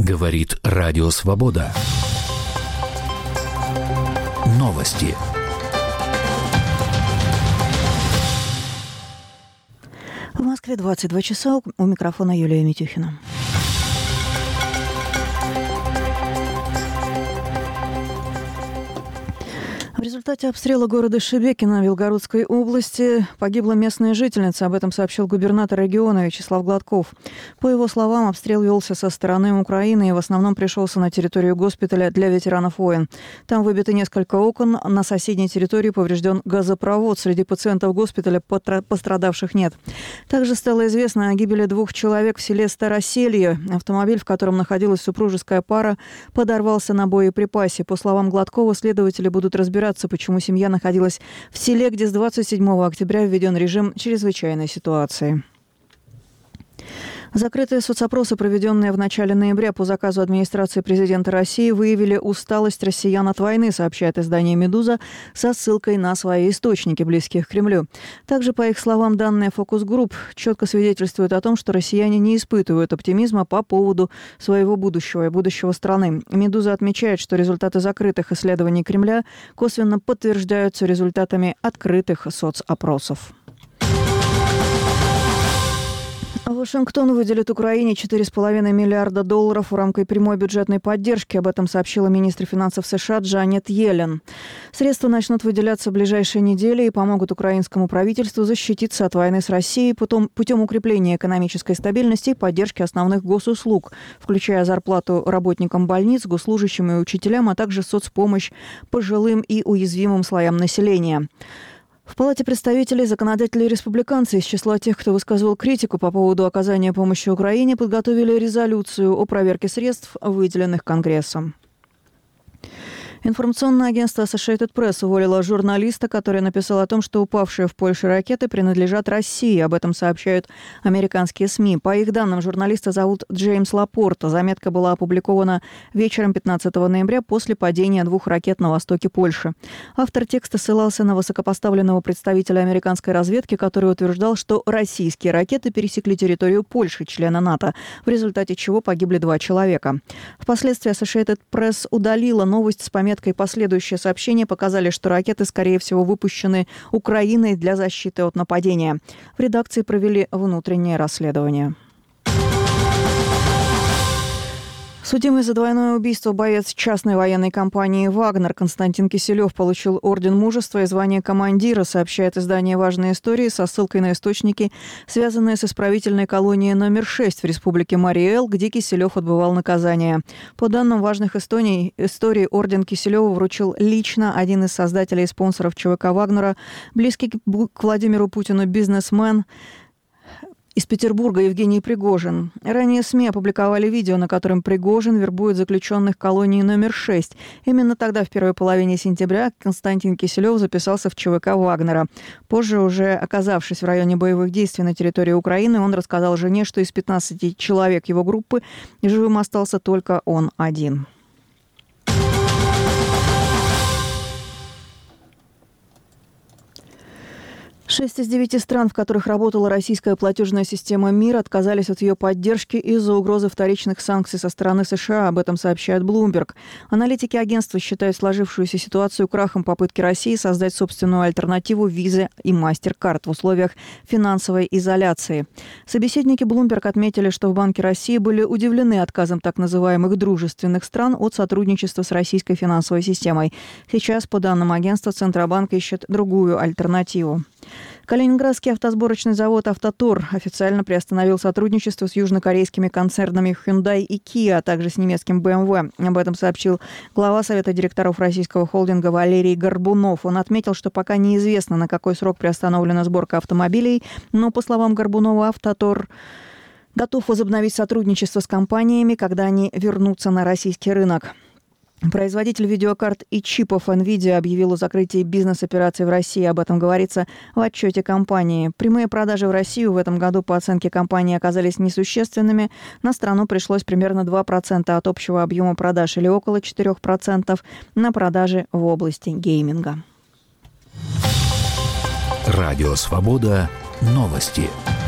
Говорит Радио Свобода. Новости. В Москве 22 часа. У микрофона Юлия Митюхина. В результате обстрела города Шебекино Белгородской области погибла местная жительница. Об этом сообщил губернатор региона Вячеслав Гладков. По его словам, обстрел велся со стороны Украины и в основном пришелся на территорию госпиталя для ветеранов войн. Там выбиты несколько окон, на соседней территории поврежден газопровод. Среди пациентов госпиталя пострадавших нет. Также стало известно о гибели 2 человек в селе Староселье. Автомобиль, в котором находилась супружеская пара, подорвался на боеприпасе. По словам Гладкова, следователи будут разбираться, почему семья находилась в селе, где с 27 октября введен режим чрезвычайной ситуации. Закрытые соцопросы, проведенные в начале ноября по заказу администрации президента России, выявили усталость россиян от войны, сообщает издание «Медуза» со ссылкой на свои источники, близкие к Кремлю. Также, по их словам, данные фокус-групп четко свидетельствуют о том, что россияне не испытывают оптимизма по поводу своего будущего и будущего страны. «Медуза» отмечает, что результаты закрытых исследований Кремля косвенно подтверждаются результатами открытых соцопросов. Вашингтон выделит Украине $4,5 миллиарда в рамках прямой бюджетной поддержки. Об этом сообщила министр финансов США Джанет Йеллен. Средства начнут выделяться в ближайшие недели и помогут украинскому правительству защититься от войны с Россией путем укрепления экономической стабильности и поддержки основных госуслуг, включая зарплату работникам больниц, госслужащим и учителям, а также соцпомощь пожилым и уязвимым слоям населения. В Палате представителей законодатели республиканцы из числа тех, кто высказывал критику по поводу оказания помощи Украине, подготовили резолюцию о проверке средств, выделенных Конгрессом. Информационное агентство Associated Press уволило журналиста, который написал о том, что упавшие в Польше ракеты принадлежат России. Об этом сообщают американские СМИ. По их данным, журналиста зовут Джеймс Лапорта. Заметка была опубликована вечером 15 ноября после падения 2 ракет на востоке Польши. Автор текста ссылался на высокопоставленного представителя американской разведки, который утверждал, что российские ракеты пересекли территорию Польши, члена НАТО, в результате чего погибли 2 человека. Впоследствии Associated Press удалила новость с пометкой «Последующие сообщения показали, что ракеты, скорее всего, выпущены Украиной для защиты от нападения». В редакции провели внутреннее расследование. Судимый за двойное убийство боец частной военной компании «Вагнер» Константин Киселев получил орден мужества и звание командира, сообщает издание «Важные истории» со ссылкой на источники, связанные с исправительной колонией номер 6 в республике Марий-Эл, где Киселев отбывал наказание. По данным важных историй, орден Киселеву вручил лично один из создателей и спонсоров ЧВК «Вагнера», близкий к Владимиру Путину бизнесмен из Петербурга Евгений Пригожин. Ранее СМИ опубликовали видео, на котором Пригожин вербует заключенных колонии номер 6. Именно тогда, в первой половине сентября, Константин Киселев записался в ЧВК Вагнера. Позже, уже оказавшись в районе боевых действий на территории Украины, он рассказал жене, что из 15 человек его группы живым остался только он один. Шесть из 9 стран, в которых работала российская платежная система МИР, отказались от ее поддержки из-за угрозы вторичных санкций со стороны США. Об этом сообщает Bloomberg. Аналитики агентства считают сложившуюся ситуацию крахом попытки России создать собственную альтернативу Visa и MasterCard в условиях финансовой изоляции. Собеседники Bloomberg отметили, что в Банке России были удивлены отказом так называемых дружественных стран от сотрудничества с российской финансовой системой. Сейчас, по данным агентства, Центробанк ищет другую альтернативу. Калининградский автосборочный завод «Автотор» официально приостановил сотрудничество с южнокорейскими концернами Hyundai и Kia, а также с немецким BMW. Об этом сообщил глава Совета директоров российского холдинга Валерий Горбунов. Он отметил, что пока неизвестно, на какой срок приостановлена сборка автомобилей, но, по словам Горбунова, «Автотор» готов возобновить сотрудничество с компаниями, когда они вернутся на российский рынок. Производитель видеокарт и чипов NVIDIA объявил о закрытии бизнес-операций в России. Об этом говорится в отчете компании. Прямые продажи в Россию в этом году, по оценке компании, оказались несущественными. На страну пришлось примерно 2% от общего объема продаж или около 4% на продажи в области гейминга. Радио «Свобода». Новости.